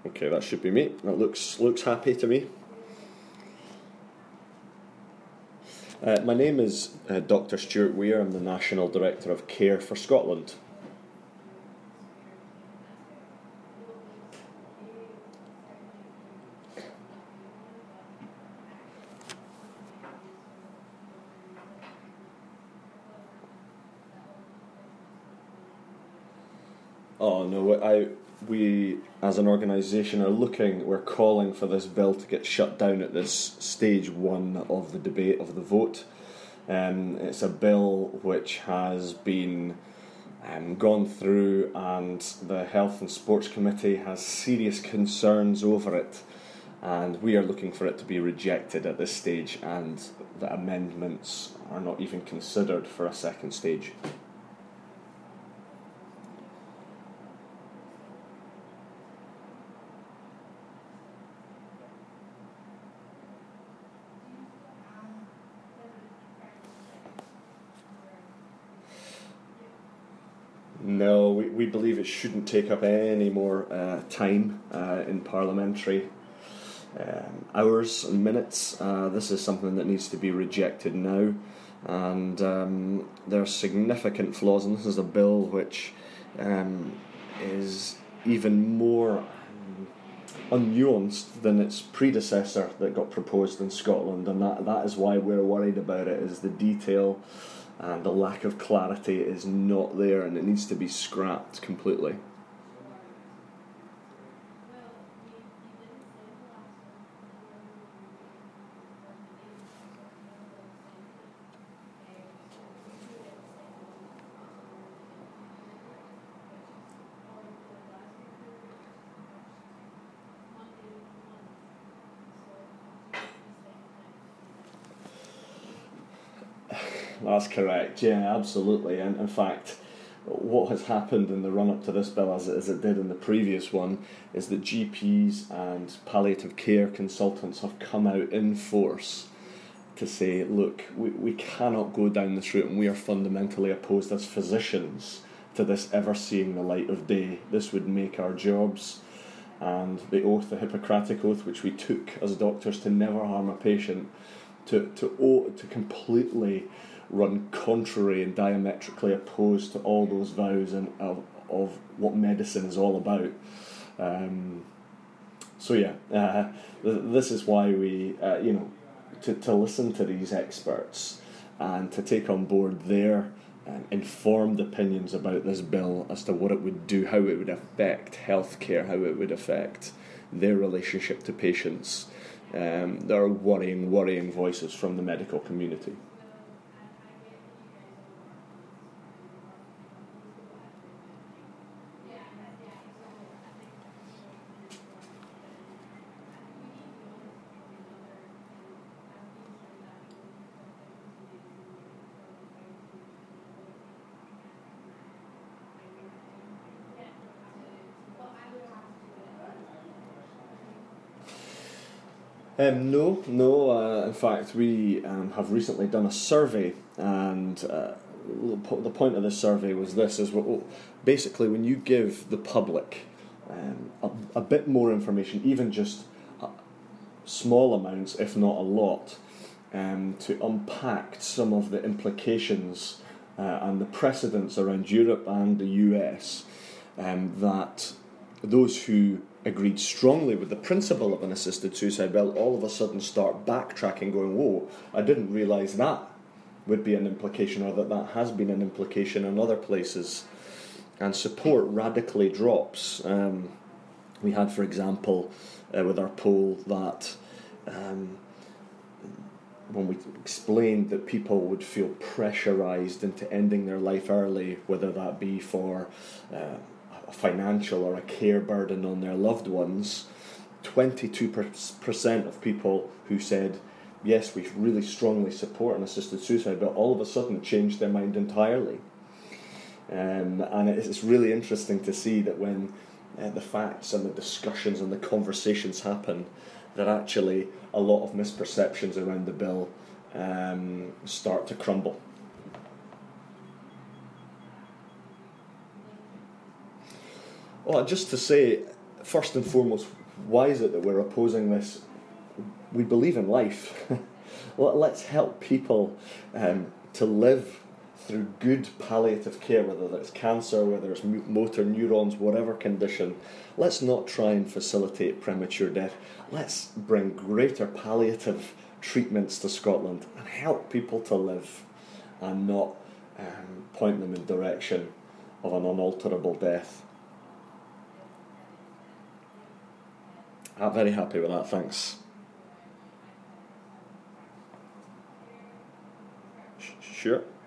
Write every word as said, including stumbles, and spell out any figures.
Okay, that should be me. That looks looks happy to me. Uh, my name is uh, Doctor Stuart Weir. I'm the National Director of Care for Scotland. Oh no, I we as an organisation are looking, we're calling for this bill to get shut down at this stage one of the debate, of the vote. Um, it's a bill which has been um, gone through, and the Health and Sports Committee has serious concerns over it, and we are looking for it to be rejected at this stage, and the amendments are not even considered for a second stage. No, we, we believe it shouldn't take up any more uh, time uh, in parliamentary um, hours and minutes. Uh, this is something that needs to be rejected now, and um, there are significant flaws, and this is a bill which um, is even more um, unnuanced than its predecessor that got proposed in Scotland, and that, that is why we're worried about it, is the detail and the lack of clarity is not there, and it needs to be scrapped completely. That's correct, yeah, absolutely. And in fact, what has happened in the run-up to this bill, as it, as it did in the previous one, is that G Ps and palliative care consultants have come out in force to say, look, we, we cannot go down this route, and we are fundamentally opposed as physicians to this ever seeing the light of day. This would make our jobs, and the oath, the Hippocratic Oath, which we took as doctors to never harm a patient, to to to completely run contrary and diametrically opposed to all those vows and of, of what medicine is all about. Um, so yeah, uh, th- this is why we, uh, you know, to, to listen to these experts and to take on board their um, informed opinions about this bill as to what it would do, how it would affect healthcare, how it would affect their relationship to patients. Um, there are worrying, worrying voices from the medical community. Um, no, no. Uh, in fact, we um, have recently done a survey, and uh, the point of this survey was this: is what, basically when you give the public um, a, a bit more information, even just a, small amounts, if not a lot, um, to unpack some of the implications uh, and the precedents around Europe and the U S, um, that those who agreed strongly with the principle of an assisted suicide bill all of a sudden start backtracking, going, whoa, I didn't realise that would be an implication, or that that has been an implication in other places, and support radically drops. Um, we had, for example, uh, with our poll, that um, when we explained that people would feel pressurised into ending their life early, whether that be for uh, a financial or a care burden on their loved ones, twenty-two percent of people who said, yes, we really strongly support an assisted suicide, but all of a sudden changed their mind entirely. Um, and it's really interesting to see that when uh, the facts and the discussions and the conversations happen, that actually a lot of misperceptions around the bill um, start to crumble. Well, just to say, first and foremost, why is it that we're opposing this? We believe in life. Well, let's help people um, to live through good palliative care, whether it's cancer, whether it's motor neurons, whatever condition. Let's not try and facilitate premature death. Let's bring greater palliative treatments to Scotland and help people to live, and not um, point them in the direction of an unalterable death. I'm very happy with that, thanks. Sure.